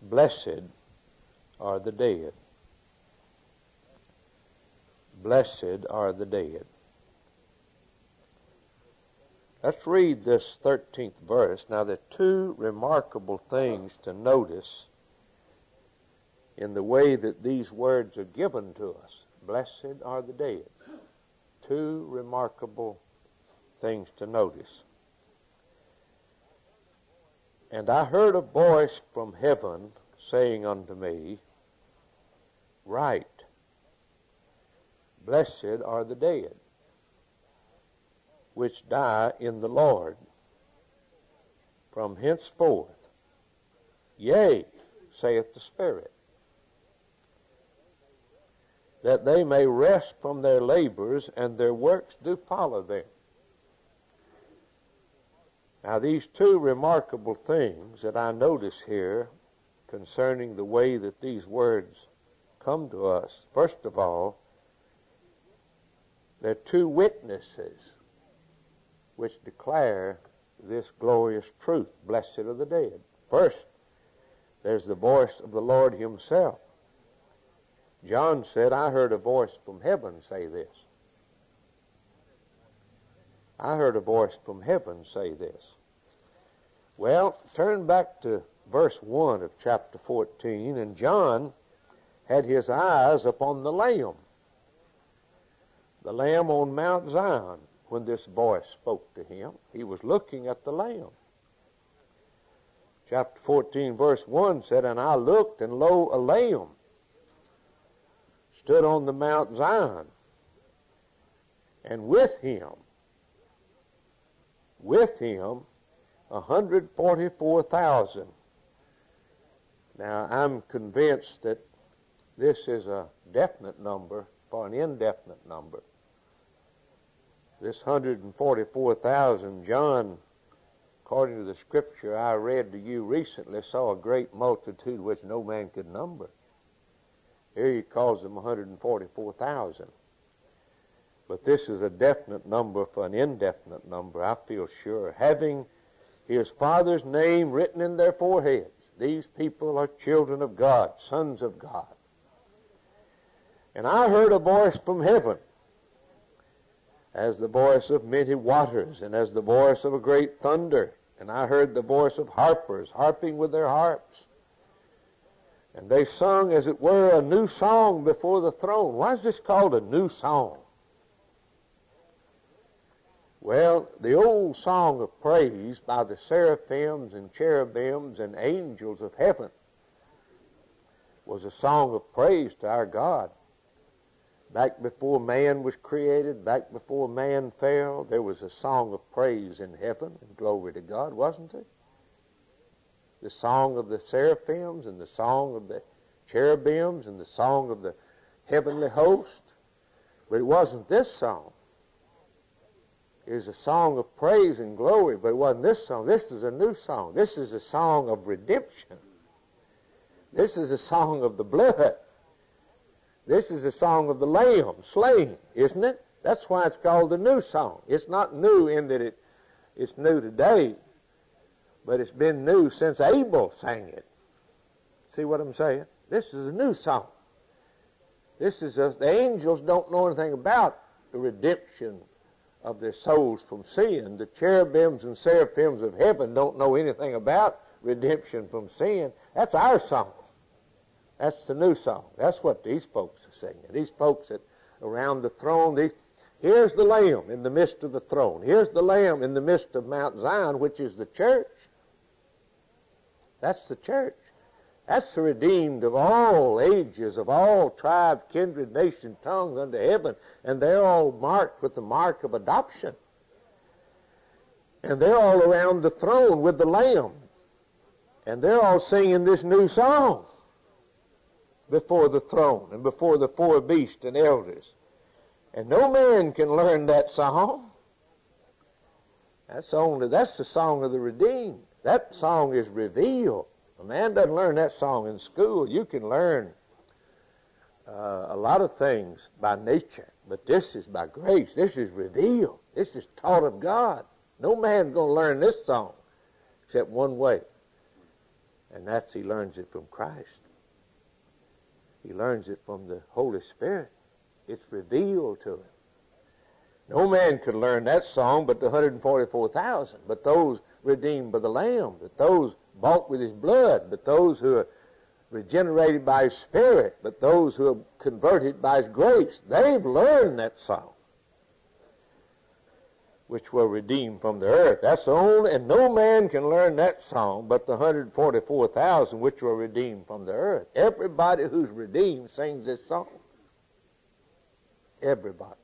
Blessed are the dead. Blessed are the dead. Let's read this 13th verse. Now, there are two remarkable things to notice in the way that these words are given to us. Blessed are the dead. Two remarkable things to notice. And I heard a voice from heaven saying unto me, Write, blessed are the dead, which die in the Lord from henceforth. Yea, saith the Spirit, that they may rest from their labors, and their works do follow them. Now, these two remarkable things that I notice here concerning the way that these words come to us, first of all, there are two witnesses which declare this glorious truth. Blessed are the dead. First, there's the voice of the Lord himself. John said, I heard a voice from heaven say this. I heard a voice from heaven say this. Well, turn back to verse 1 of chapter 14, and John had his eyes upon the Lamb on Mount Zion. When this voice spoke to him, he was looking at the Lamb. Chapter 14, verse 1 said, And I looked, and lo, a Lamb stood on the Mount Zion, and with him 144,000. Now, I'm convinced that this is a definite number for an indefinite number. This 144,000, John, according to the scripture I read to you recently, saw a great multitude which no man could number. Here he calls them 144,000. But this is a definite number for an indefinite number, I feel sure. Having his Father's name written in their foreheads. These people are children of God, sons of God. And I heard a voice from heaven, as the voice of many waters, and as the voice of a great thunder. And I heard the voice of harpers, harping with their harps. And they sung, as it were, a new song before the throne. Why is this called a new song? Well, the old song of praise by the seraphims and cherubims and angels of heaven was a song of praise to our God. Back before man was created, back before man fell, there was a song of praise in heaven, and glory to God, wasn't there? The song of the seraphims and the song of the cherubims and the song of the heavenly host. But it wasn't this song. It was a song of praise and glory, but it wasn't this song. This is a new song. This is a song of redemption. This is a song of the blood. This is a song of the Lamb slain, isn't it? That's why it's called the new song. It's not new in that it's new today, but it's been new since Abel sang it. See what I'm saying? This is a new song. The angels don't know anything about the redemption of their souls from sin. The cherubims and seraphims of heaven don't know anything about redemption from sin. That's our song. That's the new song. That's what these folks are singing. These folks that around the throne, here's the Lamb in the midst of the throne. Here's the Lamb in the midst of Mount Zion, which is the church. That's the church. That's the redeemed of all ages, of all tribes, kindred, nation, tongues under heaven. And they're all marked with the mark of adoption. And they're all around the throne with the Lamb. And they're all singing this new song before the throne and before the four beasts and elders. And no man can learn that song. That's the song of the redeemed. That song is revealed. A man doesn't learn that song in school. You can learn a lot of things by nature, but this is by grace. This is revealed. This is taught of God. No man's going to learn this song except one way, And he learns it from Christ. He learns it from the Holy Spirit. It's revealed to him. No man could learn that song but the 144,000, but those redeemed by the Lamb, but those bought with his blood, but those who are regenerated by his Spirit, but those who are converted by his grace. They've learned that song, which were redeemed from the earth. That's the only, and no man can learn that song but the 144,000 which were redeemed from the earth. Everybody who's redeemed sings this song. Everybody.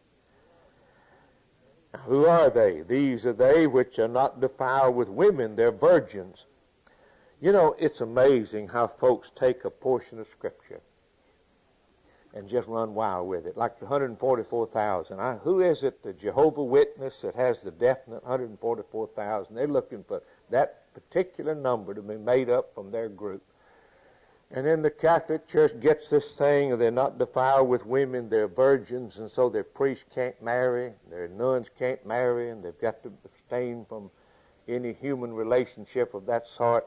Now, who are they? These are they which are not defiled with women. They're virgins. You know, it's amazing how folks take a portion of Scripture and just run wild with it, like the 144,000. Who is it, the Jehovah Witness, that has the definite 144,000? They're looking for that particular number to be made up from their group. And then the Catholic Church gets this thing, they're not defiled with women, they're virgins, and so their priests can't marry, their nuns can't marry, and they've got to abstain from any human relationship of that sort.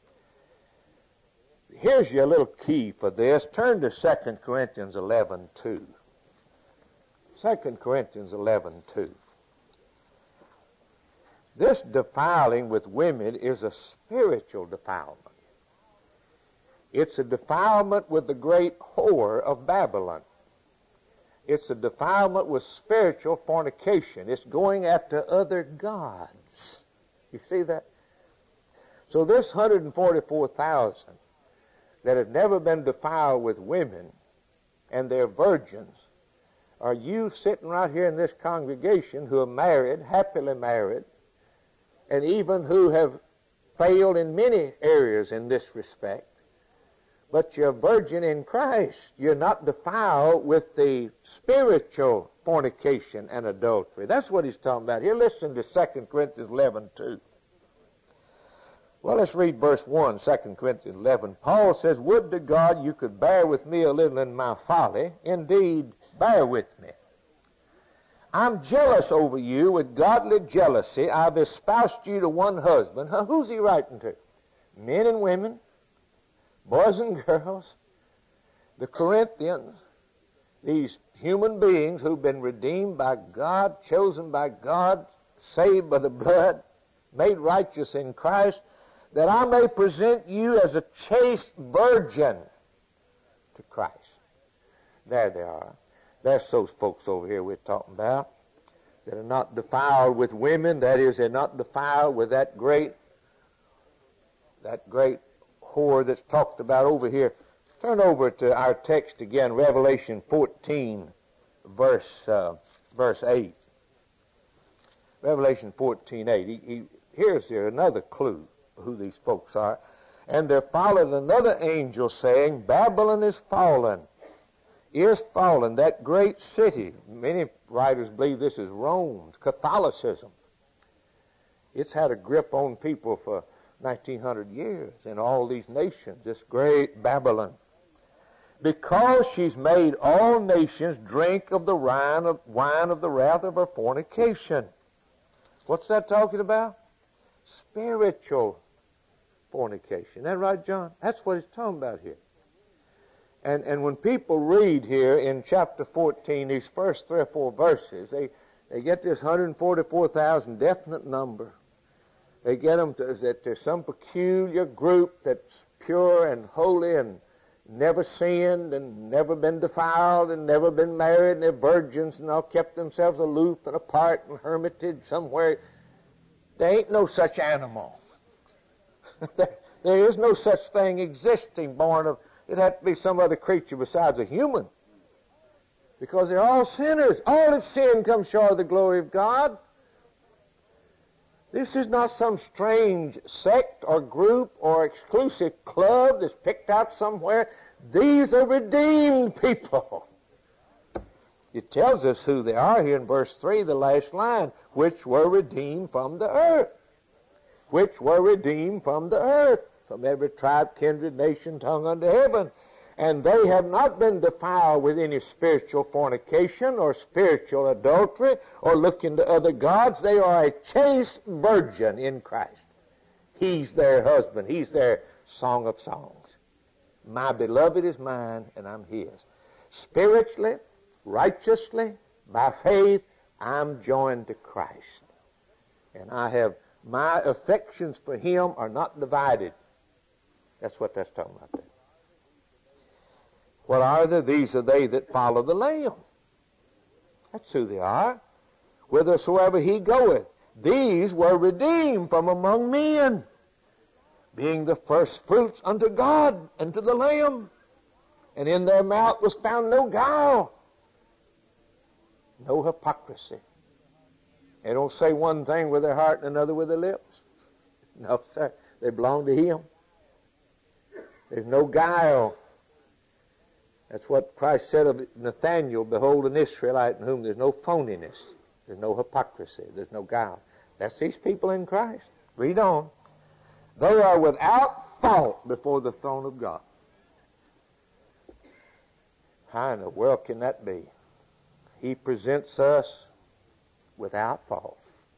Here's your little key for this. Turn to 2 Corinthians 11:2. 2 Corinthians 11:2. This defiling with women is a spiritual defilement. It's a defilement with the great whore of Babylon. It's a defilement with spiritual fornication. It's going after other gods. You see that? So this 144,000 that have never been defiled with women and they're virgins are you sitting right here in this congregation who are married, happily married, and even who have failed in many areas in this respect. But you're a virgin in Christ. You're not defiled with the spiritual fornication and adultery. That's what he's talking about here. Listen to 2 Corinthians 11:2. Well, let's read verse 1, 2 Corinthians 11. Paul says, "Would to God you could bear with me a little in my folly. Indeed, bear with me. I'm jealous over you with godly jealousy. I've espoused you to one husband." Who's he writing to? Men and women, boys and girls, the Corinthians, these human beings who've been redeemed by God, chosen by God, saved by the blood, made righteous in Christ, that I may present you as a chaste virgin to Christ. There they are. There's those folks over here we're talking about that are not defiled with women. That is, they're not defiled with that great whore that's talked about over here. Turn over to our text again, Revelation 14, verse 8. Revelation 14:8. Here's here another clue who these folks are. "And there followed another angel saying, Babylon is fallen, that great city." Many writers believe this is Rome's Catholicism. It's had a grip on people for 1900 years in all these nations, this great Babylon. "Because she's made all nations drink of the wine of the wrath of her fornication." What's that talking about? Spiritual fornication. Isn't that right, John? That's what it's talking about here. And when people read here in chapter 14, these first 3 or 4 verses, they get this 144,000 definite number. They get them that there's some peculiar group that's pure and holy and never sinned and never been defiled and never been married, and they're virgins and all kept themselves aloof and apart and hermitage somewhere. There ain't no such animal. There is no such thing existing born of, it had to be some other creature besides a human. Because they're all sinners. All have sinned, come short of the glory of God. This is not some strange sect or group or exclusive club that's picked out somewhere. These are redeemed people. It tells us who they are here in verse 3, the last line, which were redeemed from the earth. Which were redeemed from the earth, from every tribe, kindred, nation, tongue under heaven. And they have not been defiled with any spiritual fornication or spiritual adultery or looking to other gods. They are a chaste virgin in Christ. He's their husband. He's their song of songs. My beloved is mine, and I'm his. Spiritually, righteously, by faith, I'm joined to Christ. And my affections for him are not divided. That's what that's talking about there. What are they? These are they that follow the Lamb. That's who they are. Whithersoever he goeth. These were redeemed from among men, being the first fruits unto God and to the Lamb. And in their mouth was found no guile, no hypocrisy. They don't say one thing with their heart and another with their lips. No, sir. They belong to him. There's no guile. That's what Christ said of Nathanael, behold an Israelite in whom there's no phoniness. There's no hypocrisy. There's no guile. That's these people in Christ. Read on. They are without fault before the throne of God. How in the world can that be? He presents us without fault.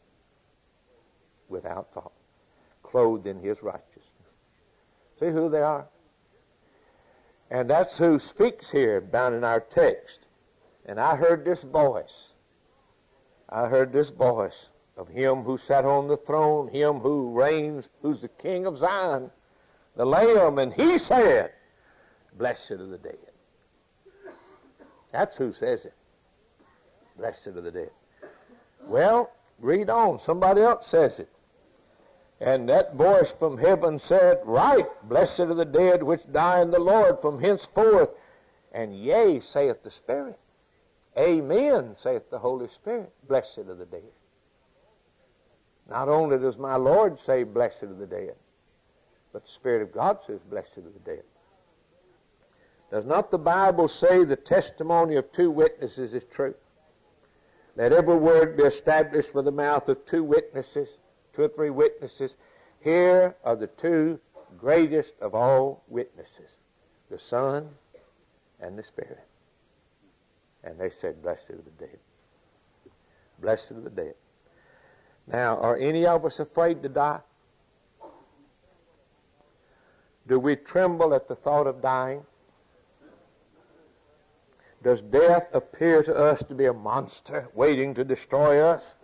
Without fault. Clothed in his righteousness. See who they are? And that's who speaks here down in our text. And I heard this voice. I heard this voice of him who sat on the throne, him who reigns, who's the King of Zion, the Lamb, and he said, blessed are the dead. That's who says it. Blessed are the dead. Well, read on. Somebody else says it. And that voice from heaven said, right, blessed are the dead which die in the Lord from henceforth. And yea, saith the Spirit. Amen, saith the Holy Spirit. Blessed are the dead. Not only does my Lord say, blessed are the dead, but the Spirit of God says, blessed are the dead. Does not the Bible say the testimony of two witnesses is true? Let every word be established with the mouth of two witnesses, two or three witnesses. Here are the two greatest of all witnesses, the Son and the Spirit. And they said, blessed are the dead. Blessed are the dead. Now, are any of us afraid to die? Do we tremble at the thought of dying? Does death appear to us to be a monster waiting to destroy us?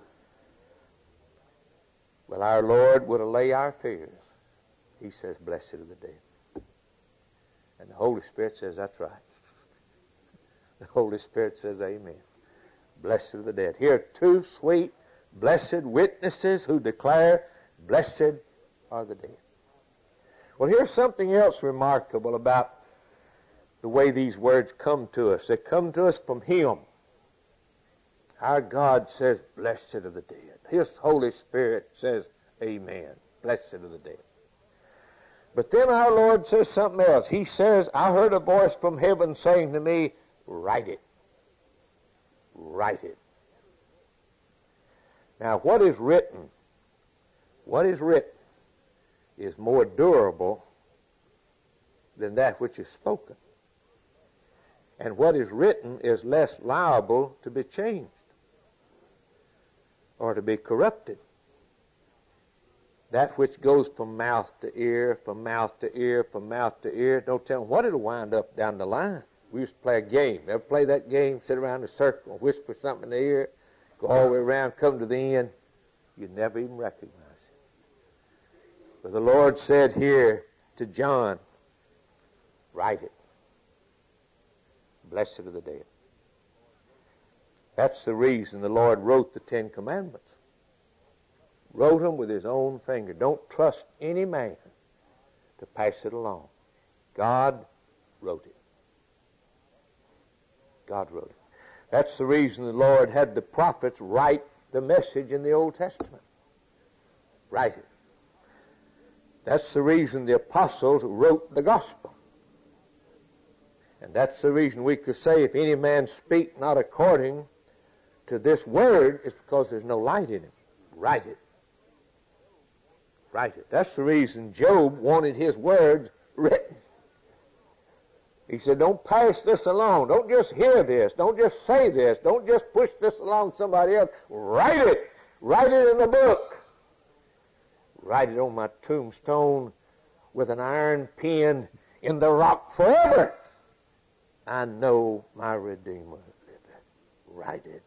Well, our Lord would allay our fears. He says, blessed are the dead. And the Holy Spirit says, that's right. The Holy Spirit says, amen. Blessed are the dead. Here are two sweet, blessed witnesses who declare, blessed are the dead. Well, here's something else remarkable about the way these words come to us. They come to us from him. Our God says, blessed are the dead. His Holy Spirit says, amen. Blessed are the dead. But then our Lord says something else. He says, I heard a voice from heaven saying to me, write it. Write it. Now, what is written is more durable than that which is spoken. And what is written is less liable to be changed or to be corrupted. That which goes from mouth to ear, from mouth to ear, from mouth to ear, don't tell them what it'll wind up down the line. We used to play a game. Ever play that game? Sit around in a circle, whisper something in the ear, go all the way around, come to the end. You'd never even recognize it. But the Lord said here to John, write it. Blessed are the dead. That's the reason the Lord wrote the Ten Commandments. Wrote them with his own finger. Don't trust any man to pass it along. God wrote it. God wrote it. That's the reason the Lord had the prophets write the message in the Old Testament. Write it. That's the reason the apostles wrote the gospel. And that's the reason we could say, if any man speak not according to this word, it's because there's no light in him. Write it. Write it. That's the reason Job wanted his words written. He said, don't pass this along. Don't just hear this. Don't just say this. Don't just push this along to somebody else. Write it. Write it in a book. Write it on my tombstone with an iron pen in the rock forever. I know my Redeemer liveth. Write it.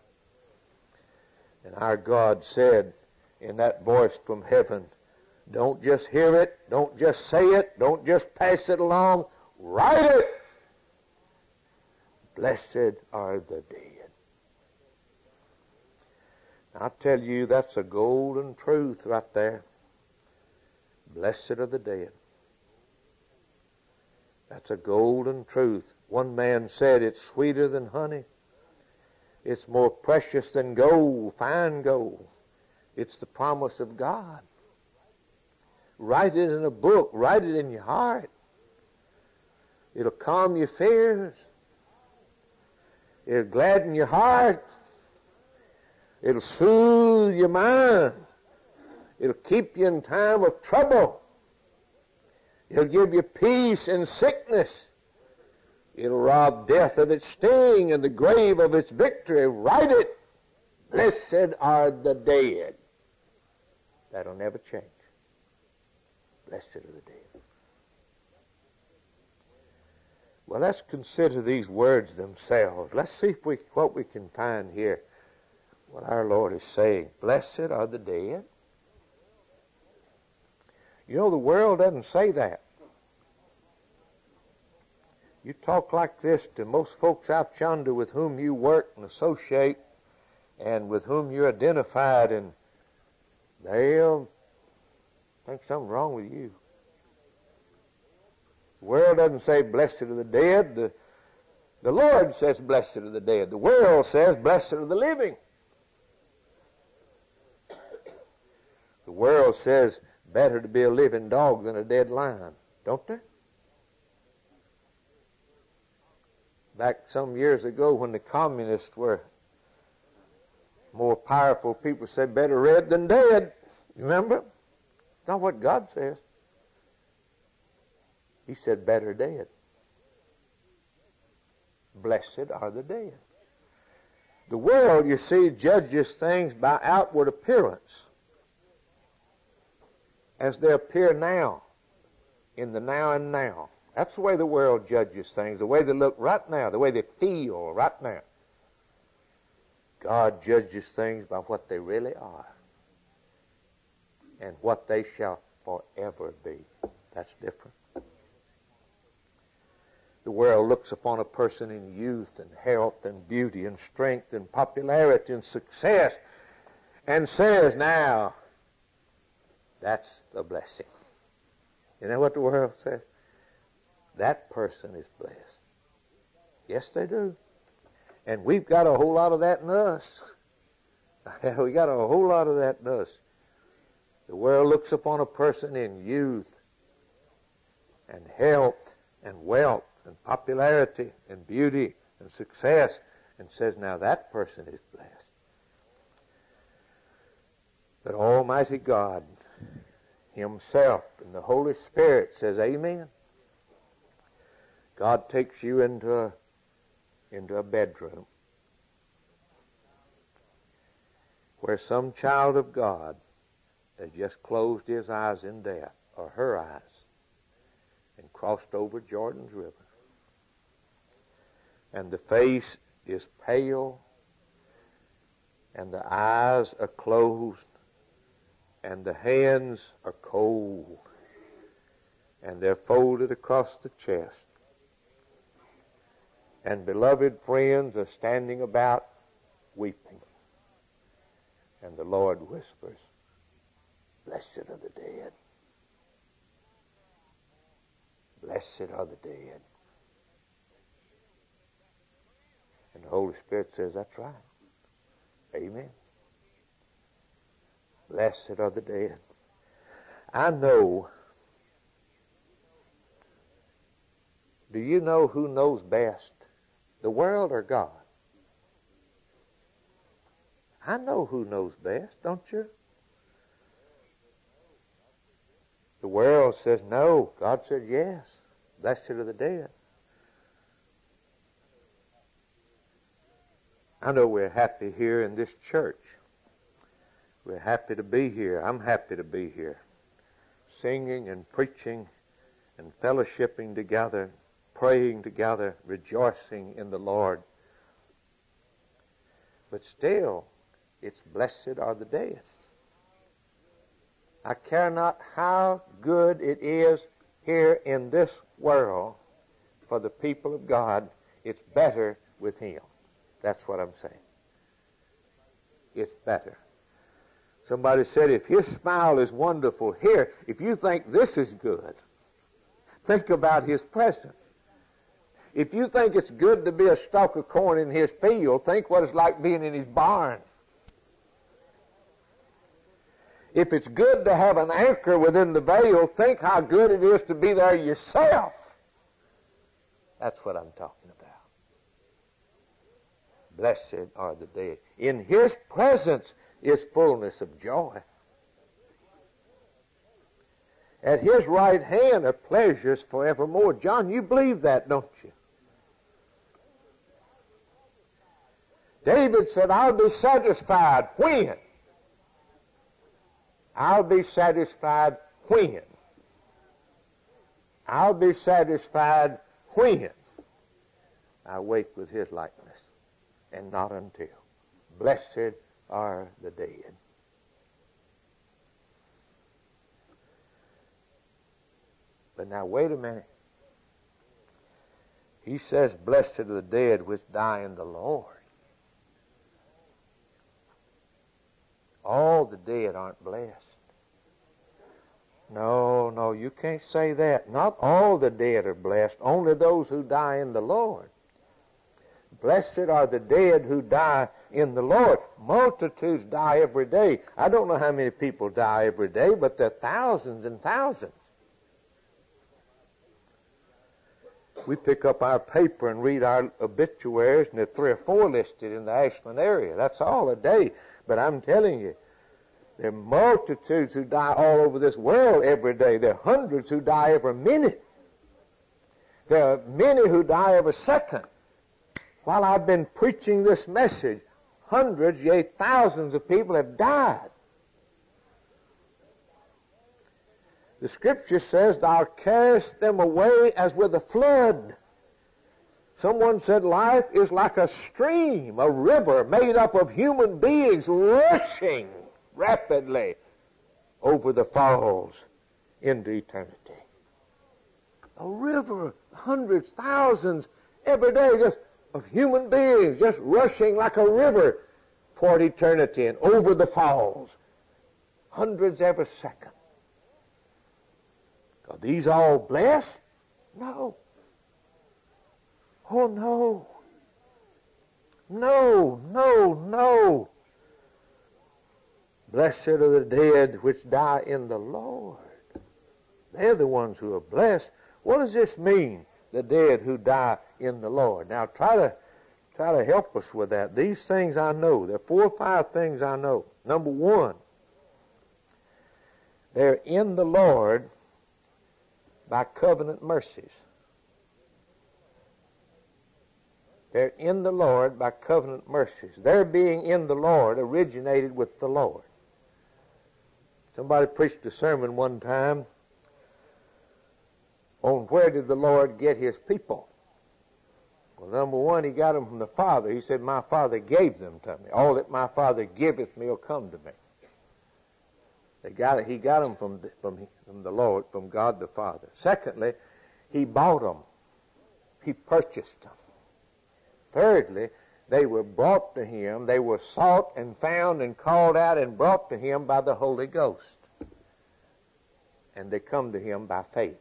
And our God said in that voice from heaven, don't just hear it, don't just say it, don't just pass it along, write it. Blessed are the dead. I tell you, that's a golden truth right there. Blessed are the dead. That's a golden truth. One man said it's sweeter than honey. It's more precious than gold, fine gold. It's the promise of God. Write it in a book. Write it in your heart. It'll calm your fears. It'll gladden your heart. It'll soothe your mind. It'll keep you in time of trouble. It'll give you peace in sickness. It'll rob death of its sting and the grave of its victory. Write it. Blessed are the dead. That'll never change. Blessed are the dead. Well, let's consider these words themselves. Let's see what we can find here. What our Lord is saying. Blessed are the dead. You know, the world doesn't say that. You talk like this to most folks out yonder with whom you work and associate and with whom you're identified, and they'll think something's wrong with you. The world doesn't say blessed are the dead. The Lord says blessed are the dead. The world says blessed are the living. The world says better to be a living dog than a dead lion, don't they? Back some years ago when the communists were more powerful, people said better red than dead. You remember? Not what God says. He said better dead. Blessed are the dead. The world, you see, judges things by outward appearance as they appear now, in the now and now. That's the way the world judges things, the way they look right now, the way they feel right now. God judges things by what they really are and what they shall forever be. That's different. The world looks upon a person in youth and health and beauty and strength and popularity and success and says, now, that's the blessing. You know what the world says? That person is blessed. Yes, they do. And we've got a whole lot of that in us. We got a whole lot of that in us. The world looks upon a person in youth and health and wealth and popularity and beauty and success and says, now that person is blessed. But Almighty God Himself and the Holy Spirit says, amen. God takes you into a bedroom where some child of God has just closed his eyes in death, or her eyes, and crossed over Jordan's River. And the face is pale, and the eyes are closed, and the hands are cold, and they're folded across the chest. And beloved friends are standing about weeping. And the Lord whispers, blessed are the dead. Blessed are the dead. And the Holy Spirit says, that's right. Amen. Blessed are the dead. I know. Do you know who knows best? The world or God? I know who knows best, don't you? The world says no. God said yes. Blessed are the dead. I know we're happy here in this church. We're happy to be here. I'm happy to be here, singing and preaching and fellowshipping together, praying together, rejoicing in the Lord. But still, it's blessed are the dead. I care not how good it is here in this world for the people of God, it's better with Him. That's what I'm saying. It's better. Somebody said, if His smile is wonderful here, if you think this is good, think about His presence. If you think it's good to be a stalk of corn in His field, think what it's like being in His barn. If it's good to have an anchor within the veil, think how good it is to be there yourself. That's what I'm talking about. Blessed are the dead. In His presence is fullness of joy. At His right hand are pleasures forevermore. John, you believe that, don't you? David said, I'll be satisfied when? I'll be satisfied when? I'll be satisfied when I wake with His likeness, and not until. Blessed are the dead. But now wait a minute. He says, blessed are the dead which die in the Lord. All the dead aren't blessed. No, you can't say that. Not all the dead are blessed. Only those who die in the Lord. Blessed are the dead who die in the Lord. Multitudes die every day. I don't know how many people die every day, but there are thousands and thousands. We pick up our paper and read our obituaries, and there are 3 or 4 listed in the Ashland area. That's all a day. But I'm telling you, there are multitudes who die all over this world every day. There are hundreds who die every minute. There are many who die every second. While I've been preaching this message, hundreds, yea, thousands of people have died. The Scripture says, Thou carriest them away as with a flood. Someone said life is like a stream, a river made up of human beings rushing rapidly over the falls into eternity. A river, hundreds, thousands, every day just of human beings just rushing like a river toward eternity and over the falls. Hundreds every second. Are these all blessed? No. Oh, no. No. Blessed are the dead which die in the Lord. They're the ones who are blessed. What does this mean, the dead who die in the Lord? Now, try to help us with that. These things I know. There are 4 or 5 things I know. Number 1, they're in the Lord by covenant mercies. They're in the Lord by covenant mercies. Their being in the Lord originated with the Lord. Somebody preached a sermon one time on where did the Lord get His people. Well, number 1, He got them from the Father. He said, my Father gave them to me. All that my Father giveth me will come to me. He got them from the Lord, from God the Father. Secondly, He bought them. He purchased them. Thirdly, they were brought to Him. They were sought and found and called out and brought to Him by the Holy Ghost. And they come to Him by faith.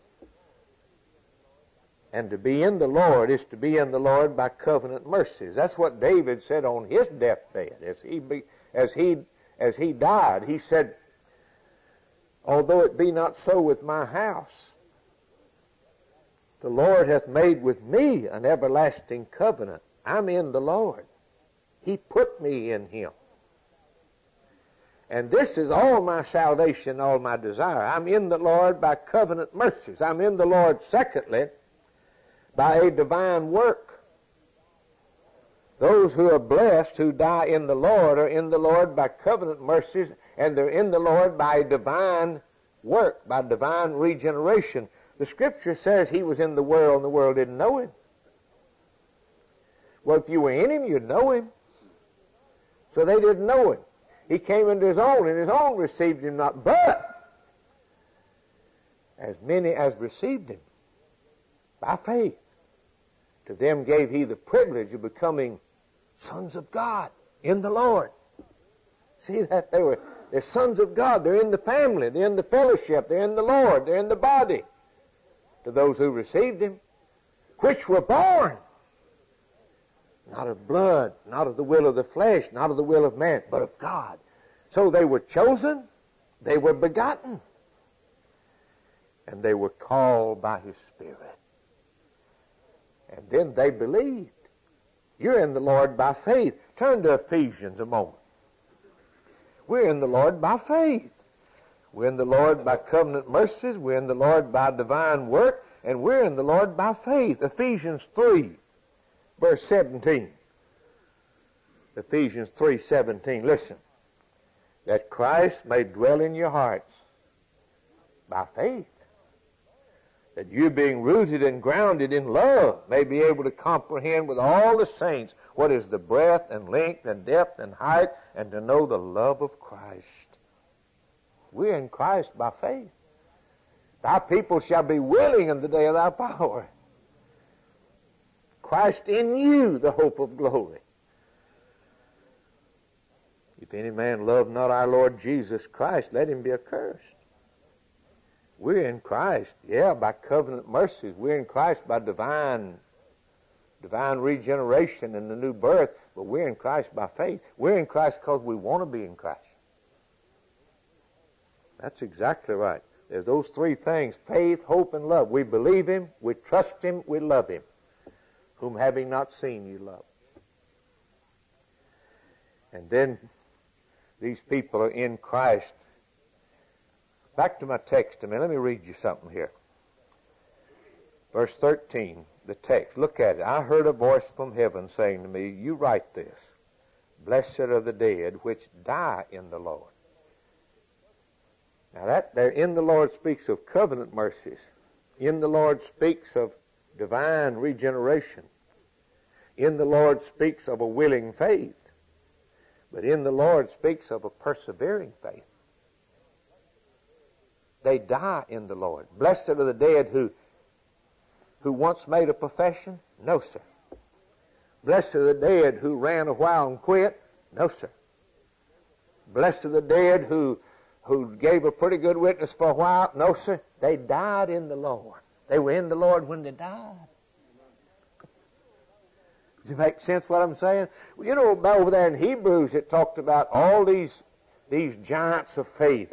And to be in the Lord is to be in the Lord by covenant mercies. That's what David said on his deathbed. As he died, he said, although it be not so with my house, the Lord hath made with me an everlasting covenant. I'm in the Lord. He put me in Him. And this is all my salvation, all my desire. I'm in the Lord by covenant mercies. I'm in the Lord, secondly, by a divine work. Those who are blessed, who die in the Lord, are in the Lord by covenant mercies, and they're in the Lord by divine work, by divine regeneration. The Scripture says he was in the world, and the world didn't know him. Well, if you were in him, you'd know him. So they didn't know him. He came into his own, and his own received him not. But as many as received him by faith, to them gave he the privilege of becoming sons of God in the Lord. See that? They're sons of God. They're in the family. They're in the fellowship. They're in the Lord. They're in the body. To those who received him, which were born, not of blood, not of the will of the flesh, not of the will of man, but of God. So they were chosen, they were begotten, and they were called by his Spirit. And then they believed. You're in the Lord by faith. Turn to Ephesians a moment. We're in the Lord by faith. We're in the Lord by covenant mercies. We're in the Lord by divine work. And we're in the Lord by faith. Ephesians 3, verse 17. Ephesians 3:17. Listen. That Christ may dwell in your hearts by faith. That you, being rooted and grounded in love, may be able to comprehend with all the saints what is the breadth and length and depth and height, and to know the love of Christ. We're in Christ by faith. Thy people shall be willing in the day of thy power. Christ in you, the hope of glory. If any man love not our Lord Jesus Christ, let him be accursed. We're in Christ, by covenant mercies. We're in Christ by divine regeneration and the new birth, but we're in Christ by faith. We're in Christ because we want to be in Christ. That's exactly right. There's those three things: faith, hope, and love. We believe him, we trust him, we love him. Whom having not seen, you love. And then these people are in Christ. Back to my text a minute. Let me read you something here. Verse 13, the text. Look at it. I heard a voice from heaven saying to me, you write this. Blessed are the dead which die in the Lord. Now that there in the Lord speaks of covenant mercies. In the Lord speaks of divine regeneration. In the Lord speaks of a willing faith. But in the Lord speaks of a persevering faith. They die in the Lord. Blessed are the dead who once made a profession? No, sir. Blessed are the dead who ran a while and quit? No, sir. Blessed are the dead who gave a pretty good witness for a while? No, sir. They died in the Lord. They were in the Lord when they died. Does it make sense what I'm saying? You know, over there in Hebrews it talked about all these giants of faith.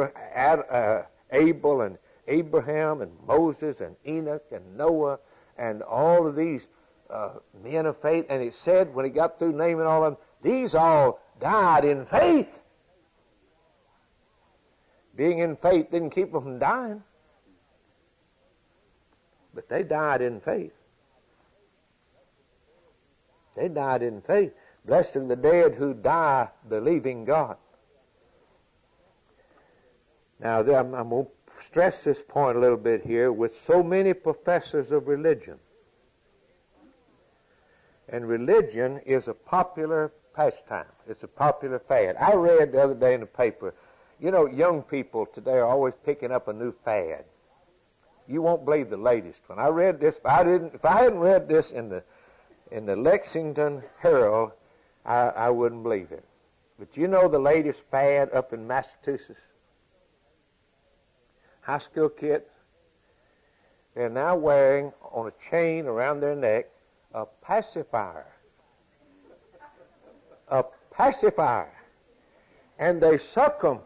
Abel and Abraham and Moses and Enoch and Noah and all of these men of faith. And it said, when he got through naming all of them, these all died in faith. Being in faith didn't keep them from dying. But they died in faith. They died in faith. Blessed are the dead who die believing God. Now, I'm going to stress this point a little bit here. With so many professors of religion, and religion is a popular pastime. It's a popular fad. I read the other day in the paper, you know, young people today are always picking up a new fad. You won't believe the latest one. I read this. If I hadn't read this in the Lexington Herald, I wouldn't believe it. But you know the latest fad up in Massachusetts? High school kids, they're now wearing on a chain around their neck a pacifier. A pacifier. And they suck them.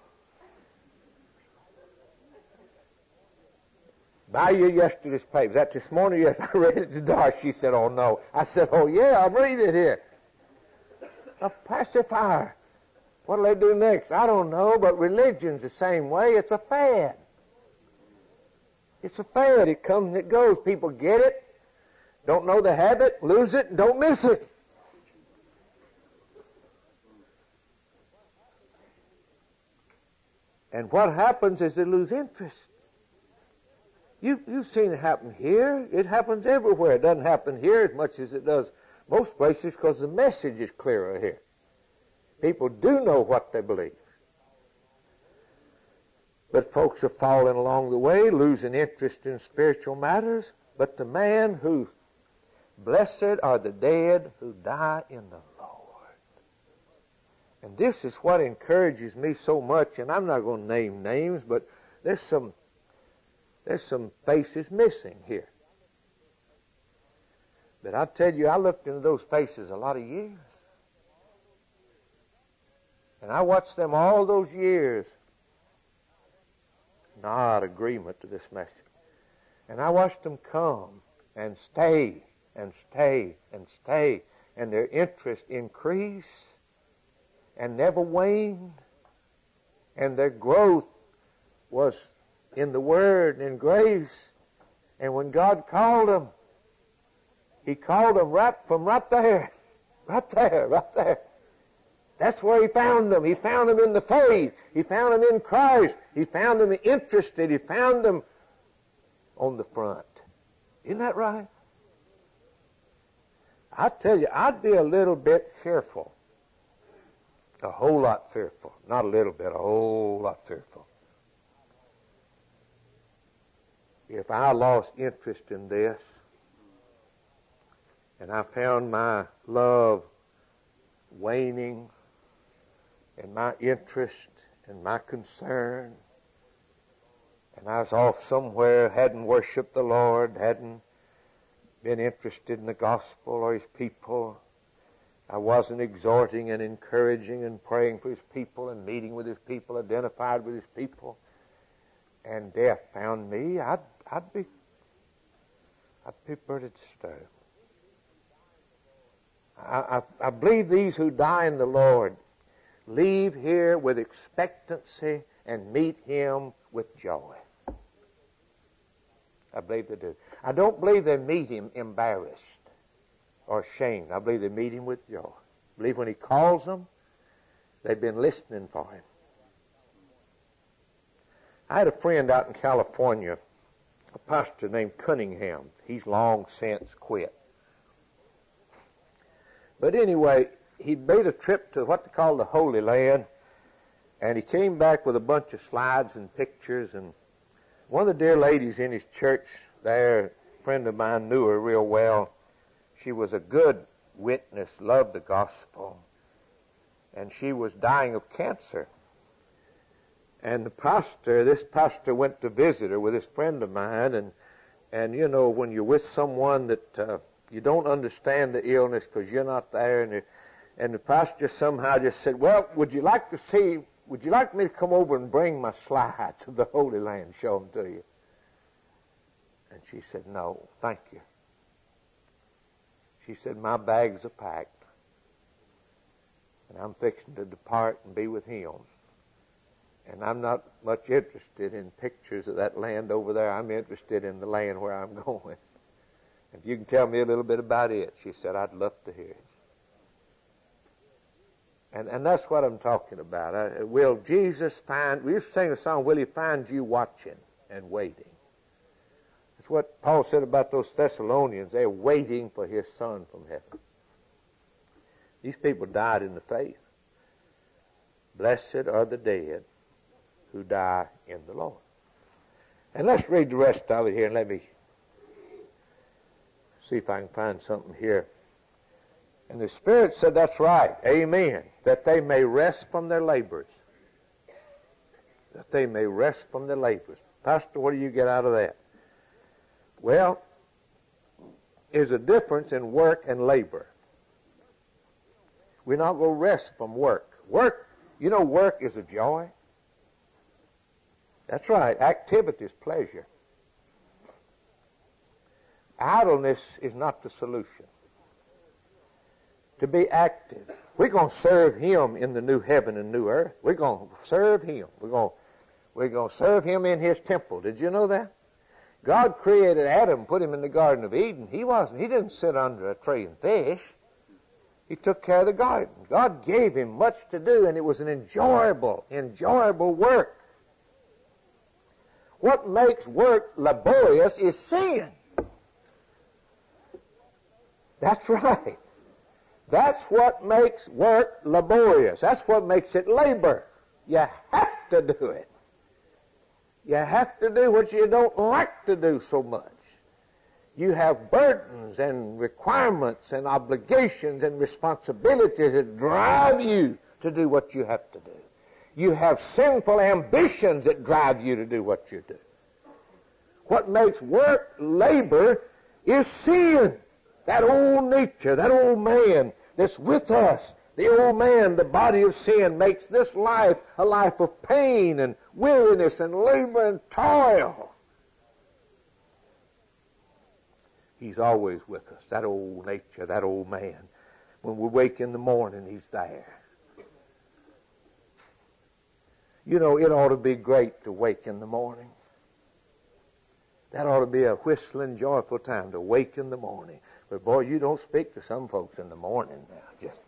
Buy you yesterday's paper. Was that this morning? Yes, I read it to Doris. She said, oh, no. I said, oh, yeah, I'm reading it here. A pacifier. What do they do next? I don't know, but religion's the same way. It's a fad. It's a fad. It comes and it goes. People get it, don't know the habit, lose it, and don't miss it. And what happens is they lose interest. You've seen it happen here. It happens everywhere. It doesn't happen here as much as it does most places because the message is clearer here. People do know what they believe. But folks are falling along the way, losing interest in spiritual matters. But the man who, blessed are the dead who die in the Lord. And this is what encourages me so much, and I'm not going to name names, but there's some faces missing here. But I tell you, I looked into those faces a lot of years. And I watched them all those years nod agreement to this message. And I watched them come and stay and stay and stay, and their interest increased and never waned, and their growth was in the Word and in grace. And when God called them, He called them right there. That's where He found them. He found them in the faith. He found them in Christ. He found them interested. He found them on the front. Isn't that right? I tell you, I'd be a little bit fearful. A whole lot fearful. Not a little bit, a whole lot fearful. If I lost interest in this, and I found my love waning, and my interest and my concern, and I was off somewhere, hadn't worshiped the Lord, hadn't been interested in the gospel or His people, I wasn't exhorting and encouraging and praying for His people and meeting with His people, identified with His people, and death found me, I'd be pretty disturbed. I believe these who die in the Lord leave here with expectancy and meet Him with joy. I believe they do. I don't believe they meet Him embarrassed or ashamed. I believe they meet Him with joy. I believe when He calls them, they've been listening for Him. I had a friend out in California, a pastor named Cunningham. He's long since quit. But anyway, he'd made a trip to what they call the Holy Land, and he came back with a bunch of slides and pictures, and one of the dear ladies in his church there, a friend of mine, knew her real well. She was a good witness, loved the gospel, and she was dying of cancer. And this pastor went to visit her with this friend of mine, and you know, when you're with someone that you don't understand the illness because you're not there, and the pastor somehow just said, well, would you like me to come over and bring my slides of the Holy Land, show them to you? And she said, no, thank you. She said, my bags are packed, and I'm fixing to depart and be with Him. And I'm not much interested in pictures of that land over there. I'm interested in the land where I'm going. If you can tell me a little bit about it, she said, I'd love to hear it. And that's what I'm talking about. Will Jesus find, we used to sing a song, will He find you watching and waiting? That's what Paul said about those Thessalonians. They're waiting for His Son from heaven. These people died in the faith. Blessed are the dead who die in the Lord. And let's read the rest of it here, and let me see if I can find something here. And the Spirit said, that's right, amen, that they may rest from their labors. That they may rest from their labors. Pastor, what do you get out of that? Well, there's a difference in work and labor. We're not going to rest from work. Work is a joy. That's right, activity is pleasure. Idleness is not the solution. To be active. We're going to serve Him in the new heaven and new earth. We're going to serve Him. We're going to serve Him in His temple. Did you know that? God created Adam and put him in the Garden of Eden. He didn't sit under a tree and fish. He took care of the garden. God gave him much to do, and it was an enjoyable work. What makes work laborious is sin. That's right. That's what makes work laborious. That's what makes it labor. You have to do it. You have to do what you don't like to do so much. You have burdens and requirements and obligations and responsibilities that drive you to do what you have to do. You have sinful ambitions that drive you to do what you do. What makes work labor is sin. That old nature, that old man that's with us. The old man, the body of sin, makes this life a life of pain and weariness and labor and toil. He's always with us, that old nature, that old man. When we wake in the morning, he's there. You know, it ought to be great to wake in the morning. That ought to be a whistling, joyful time to wake in the morning. But boy, you don't speak to some folks in the morning now. Just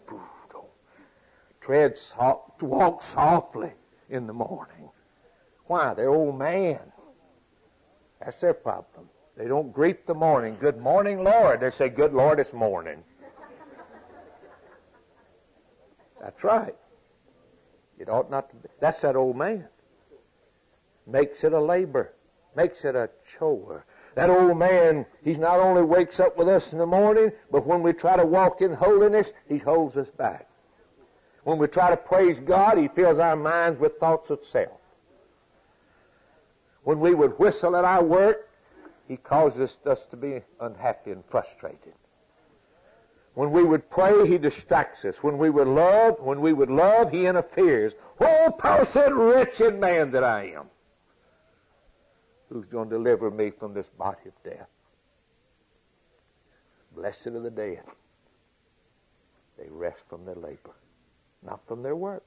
don't. Walk softly in the morning. Why? They're old man. That's their problem. They don't greet the morning. Good morning, Lord. They say, good Lord, it's morning. That's right. It ought not to be. That's that old man. Makes it a labor. Makes it a chore. That old man, he not only wakes up with us in the morning, but when we try to walk in holiness, he holds us back. When we try to praise God, he fills our minds with thoughts of self. When we would whistle at our work, he causes us to be unhappy and frustrated. When we would pray, he distracts us. When we would love, he interferes. Oh, cursed, wretched man that I am. Who's going to deliver me from this body of death? Blessed are the dead. They rest from their labor. Not from their work,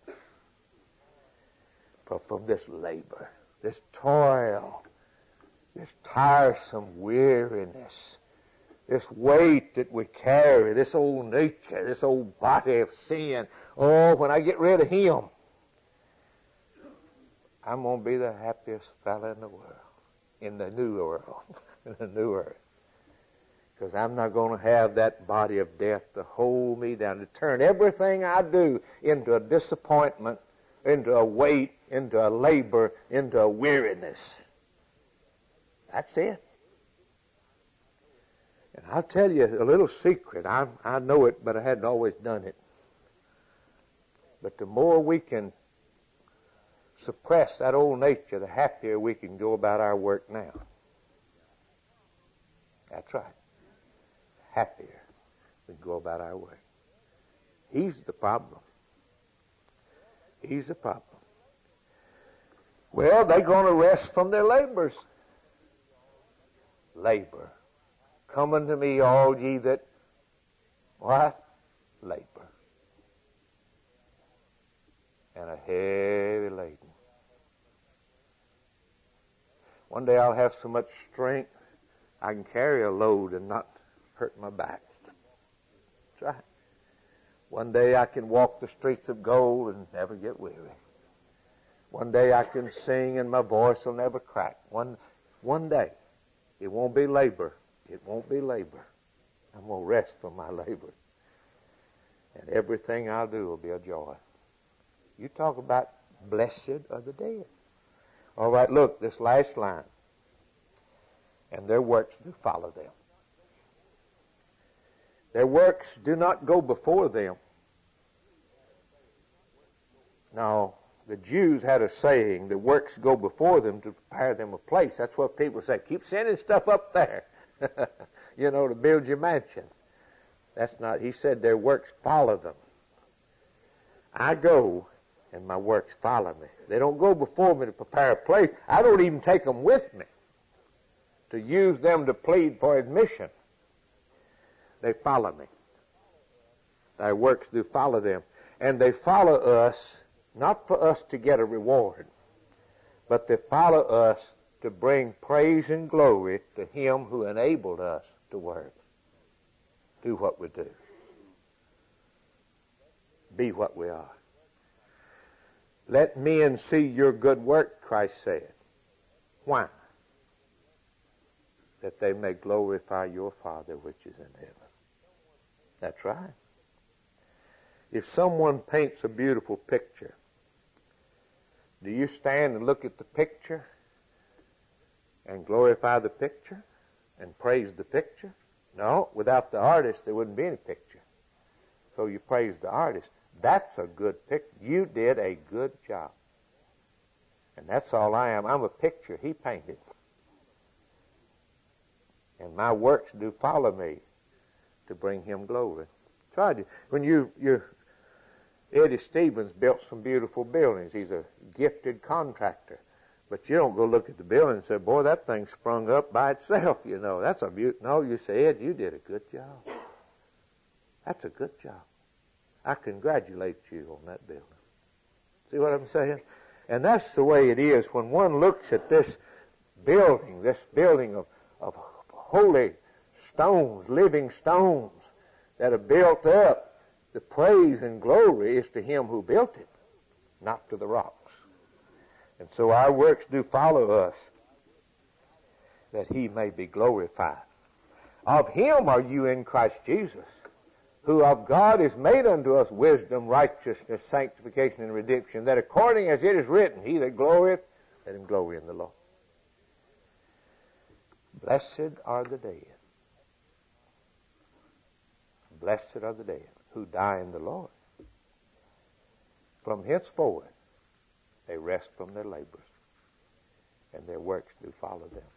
but from this labor, this toil, this tiresome weariness, this weight that we carry, this old nature, this old body of sin. Oh, when I get rid of him, I'm going to be the happiest fella in the world, in the new world, in the new earth. Because I'm not going to have that body of death to hold me down, to turn everything I do into a disappointment, into a weight, into a labor, into a weariness. That's it. And I'll tell you a little secret. I know it, but I hadn't always done it. But the more we can suppress that old nature, the happier we can go about our work now. That's right. Happier we can go about our work. He's the problem. He's the problem. Well, they're going to rest from their labors. Labor. Come unto me, all ye that, what? Labor. And a heavy laden. One day I'll have so much strength I can carry a load and not hurt my back. That's right. One day I can walk the streets of gold and never get weary. One day I can sing and my voice will never crack. One day. It won't be labor. It won't be labor. I'm going to rest from my labor. And everything I'll do will be a joy. You talk about blessed are the dead. All right, look, this last line. And their works do follow them. Their works do not go before them. Now, the Jews had a saying, the works go before them to prepare them a place. That's what people say. Keep sending stuff up there, to build your mansion. That's not, he said their works follow them. I go and my works follow me. They don't go before me to prepare a place. I don't even take them with me to use them to plead for admission. They follow me. Thy works do follow them. And they follow us, not for us to get a reward, but they follow us to bring praise and glory to him who enabled us to work. Do what we do. Be what we are. Let men see your good work, Christ said. Why? That they may glorify your Father which is in heaven. That's right. If someone paints a beautiful picture, do you stand and look at the picture and glorify the picture and praise the picture? No, without the artist there wouldn't be any picture. So you praise the artist. That's a good picture. You did a good job. And that's all I am. I'm a picture he painted. And my works do follow me to bring him glory. Try to. When Eddie Stevens built some beautiful buildings. He's a gifted contractor. But you don't go look at the building and say, boy, that thing sprung up by itself, you know. That's a no, you say, Ed, you did a good job. That's a good job. I congratulate you on that building. See what I'm saying? And that's the way it is when one looks at this building of holy stones, living stones that are built up. The praise and glory is to him who built it, not to the rocks. And so our works do follow us, that he may be glorified. Of him are you in Christ Jesus, who of God is made unto us wisdom, righteousness, sanctification, and redemption, that according as it is written, he that glorieth, let him glory in the Lord. Blessed are the dead. Blessed are the dead who die in the Lord. From henceforth they rest from their labors, and their works do follow them.